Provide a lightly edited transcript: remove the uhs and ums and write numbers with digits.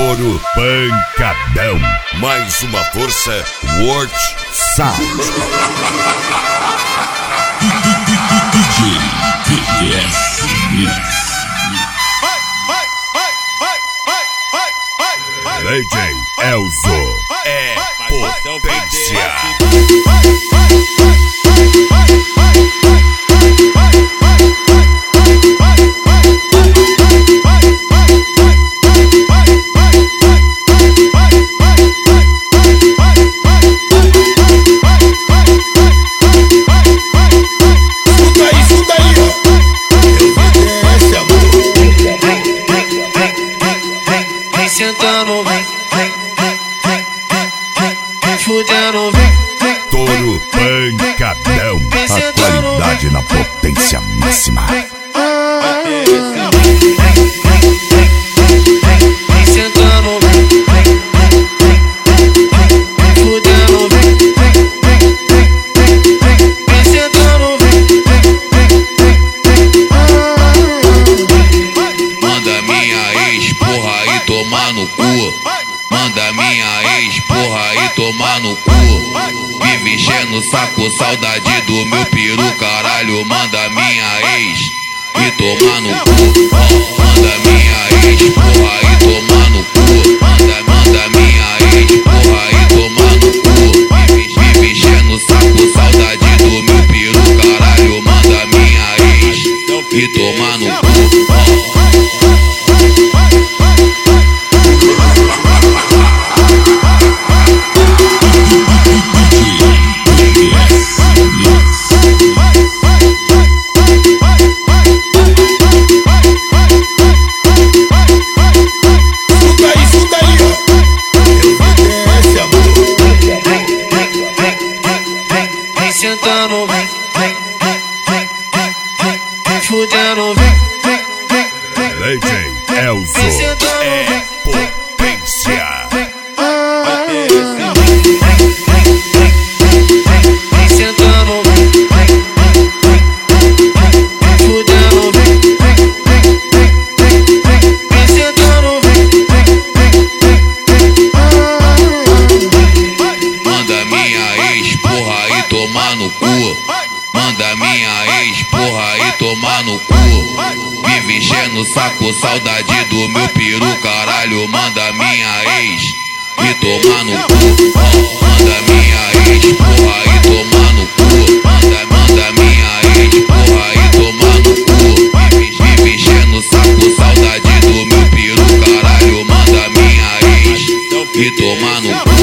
Touro pancadão. Mais uma força, World Sound. Legend Elzo é potência. Sentando, vem, fudendo, vem. Touro pancadão. A qualidade na potência máxima. Vem sentando, vem, fudendo, vem. Vem sentando, vem. Manda minha ex, porra, e tomar no cu. Manda minha ex, porra, e tomar no cu. Vive enchendo o saco, saudade do meu peru, caralho. Manda minha ex e tomar no cu. Manda minha ex, porra, e tomar no cu. Manda minha ex, porra, e tomar no cu. Vive enchendo o saco, saudade do meu peru, caralho. Manda minha ex e tomar no cu. Sentando, vem, fudendo, vem. Legend Elzo é potência. Vem sentando, vem, fudendo, vem. Vem sentando, vem. Manda minha ex, porra, e tomar no cu. Manda minha ex, porra, e tomar no cu. Vive enchendo o saco, saudade do meu peru, caralho. Manda minha ex e tomar no cu. Manda minha ex, porra, e tomar no cu. Manda minha ex, porra, e tomar no cu. Vive enchendo o saco, saudade do meu peru, caralho. Manda minha ex e tomar no cu.